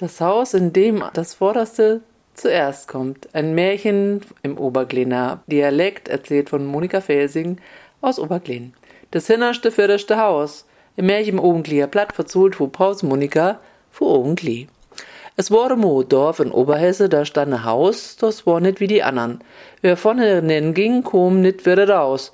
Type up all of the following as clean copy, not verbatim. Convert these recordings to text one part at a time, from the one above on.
Das Haus, in dem das Vorderste zuerst kommt. Ein Märchen im Oberglener Dialekt, erzählt von Monika Felsing aus Oberglen. Das hinnerste, vierterste Haus. Im Märchen im Obenglier platt verzult, wo Paus Monika vor Obengli. Es war mo Dorf in Oberhesse, da stand ein Haus, das war nicht wie die anderen. Wer von hinnen ging, kom nicht wieder raus.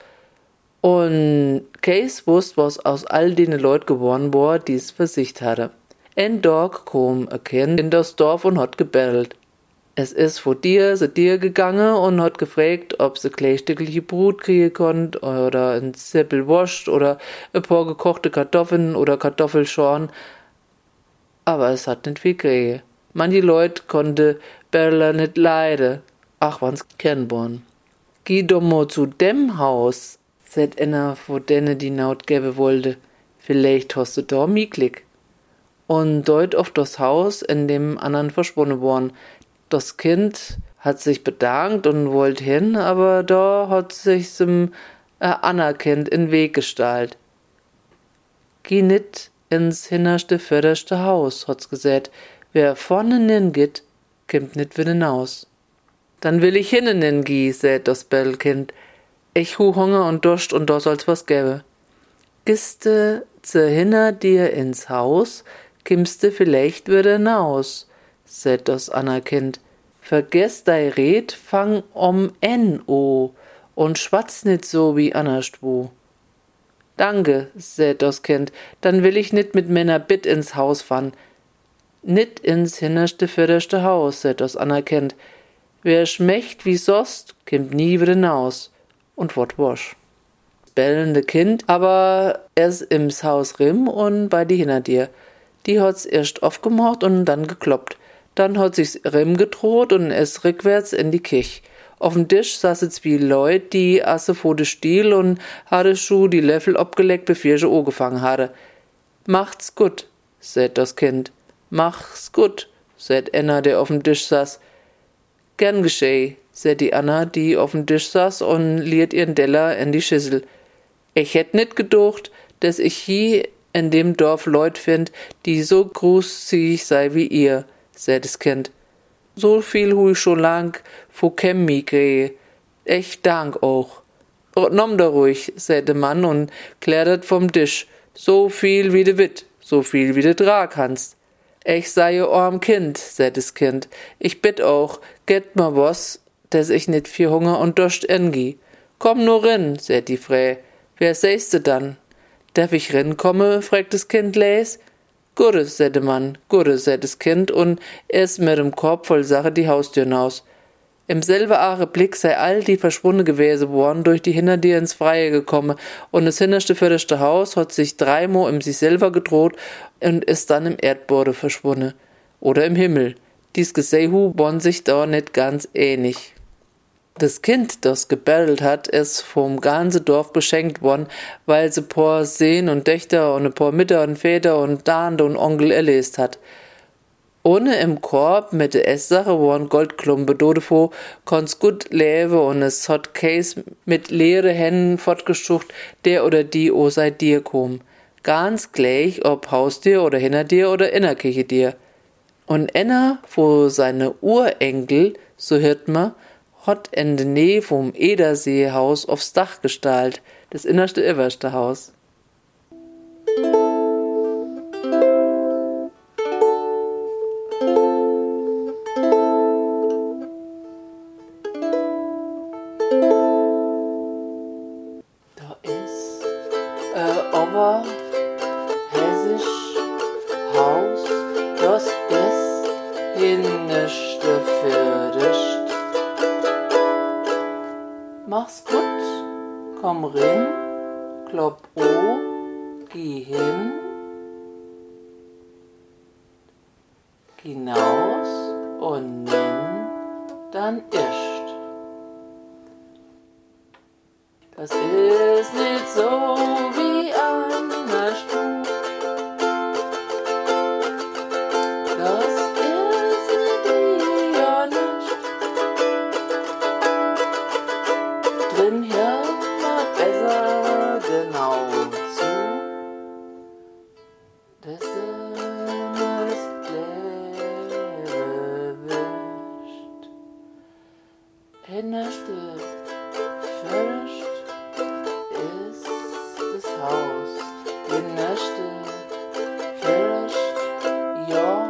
Und Case wusst, was aus all den Leut geworden war, die's Versicht hatte. Ein Tag kom ein Kind in das Dorf und hat gebellt. Es ist vor dir gegangen und hat gefragt, ob sie gleich Stückliche Brot kriegen konnt oder ein Zippel Wurst oder ein paar gekochte Kartoffeln oder Kartoffelschorn. Aber es hat nicht viel kriegen. Manche Leute konnte Berler nicht leiden. Ach, wann's kennborn. Geh doch mal zu dem Haus, sagt einer vor denen, die Naut geben wollte. Vielleicht hast du da Mieklick. Und deut auf das Haus, in dem anderen verschwunden worden. Das Kind hat sich bedankt und wollte hin, aber da hat sich's Kind in Weg gestallt. Geh nit ins hinnerste, förderste Haus, hat's gesagt. Wer vorne nin geht, kimmt nit wieder naus. Dann will ich hinnen gie, sät das Bellkind. Ich hu Hunger und Durst und da soll's was gäbe. Giste ze hinner dir ins Haus, kimmste vielleicht wieder naus, sät das Kind. Vergess dei Red, fang o und schwatz nit so wie anerstwo. Danke, sät das Kind, dann will ich nit mit Männer Bitt ins Haus fahren. Nit ins hinnerste, vierterste Haus, sät das Kind. Wer schmecht wie sost, kimmt nie wieder naus. Und wat wasch. Bellende Kind, aber erst ims Haus rim und bei die hinter dir. Die hat's erst aufgemacht und dann gekloppt. Dann hat sich's rim gedroht und es rückwärts in die Kich. Auf'm Tisch saßen zwei Leut, die asse vor de Stiel und hatte scho die Löffel abgeleckt, bevor sie gefangen hatte. Macht's gut, sät das Kind. Mach's gut, sät Enna, der auf'm Tisch saß. Gern gescheh, sät die Anna, die auf'm Tisch saß und liert ihren Teller in die Schüssel. Ich hätt nit gedacht, dass ich hier in dem Dorf Leut find, die so großzügig sei wie ihr, sät das Kind. So viel hu ich schon lang vor Chemie kriege. Echt Dank auch. Nomm da ruhig, sät der Mann und klärt vom Tisch. So viel wie de Witt, so viel wie de trag kannst. Ich sei arm Kind, sät das Kind. Ich bitt auch, get ma was, dass ich nit viel Hunger und Durst engi. Komm nur rin, sät die Frä. Wer säst du dann? Darf ich rin komme, fragt das Kind leis. Gute, sät der Mann, gute, sät das Kind und ist mit dem Korb voll Sache die Haustür hinaus. Im selben Blick sei all die verschwunden gewesen worden, durch die Hintertür ins Freie gekommen, und das hinterste, vierterste Haus hat sich dreimal im sich selber gedroht und ist dann im Erdboden verschwunden. Oder im Himmel. Dies Gesehu bon sich da nicht ganz ähnlich. Das Kind, das gebellt hat, ist vom ganzen Dorf beschenkt worden, weil sie paar Sehn und Dächter und ein paar Mütter und Väter und Tante und Onkel erlest hat. Ohne im Korb mit der Esssache waren Goldklumpe dodefo, konnt's gut leben und es hat Case mit leere Händen fortgeschucht, der oder die o seit dir kom. Ganz gleich, ob Haustier oder hinter dir oder innerkirche dir. Und einer, wo seine Urenkel, so hört ma, hat in der Nähe vom Ederseehaus aufs Dach gestallt, das innerste Iwerste Haus. Da ist Oberhessisch Haus, das ist hinnerste Förderst. Mach's gut, komm rin, klopp o, geh hin, hinaus und nimm dann ischt. Das ist nicht so wie anderswo. Das ist nicht ja nicht. Drin hört man besser genau zu. Das ist Hinterste Fürst ist das Haus. Hinterste Fürst, ja.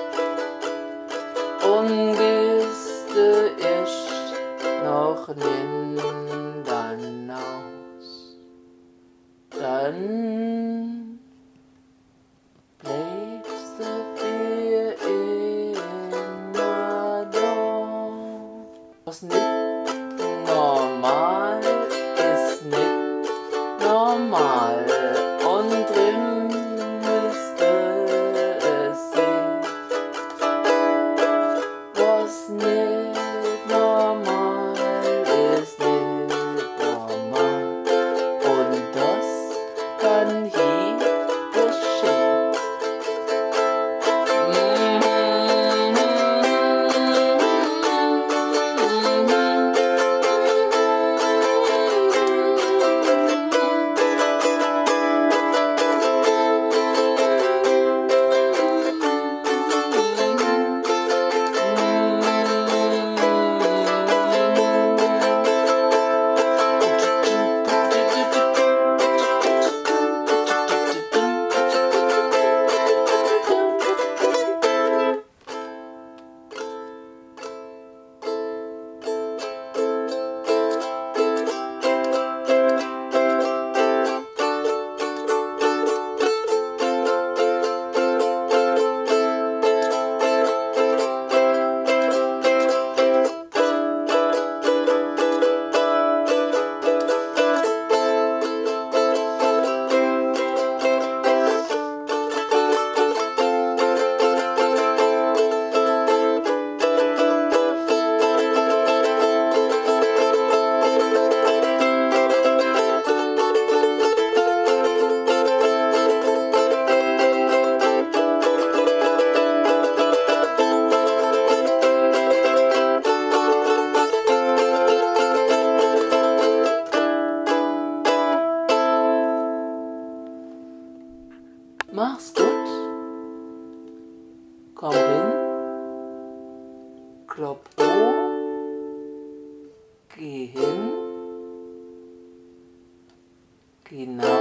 Ungiste ist noch nindern aus. Dann bleibst du für immer da. Was nicht normal ist nicht normal und drin müsste es sein. Was nicht normal ist nicht normal und das kann hier geschehen. Mach's gut, komm hin, klopf geh hin, geh nach.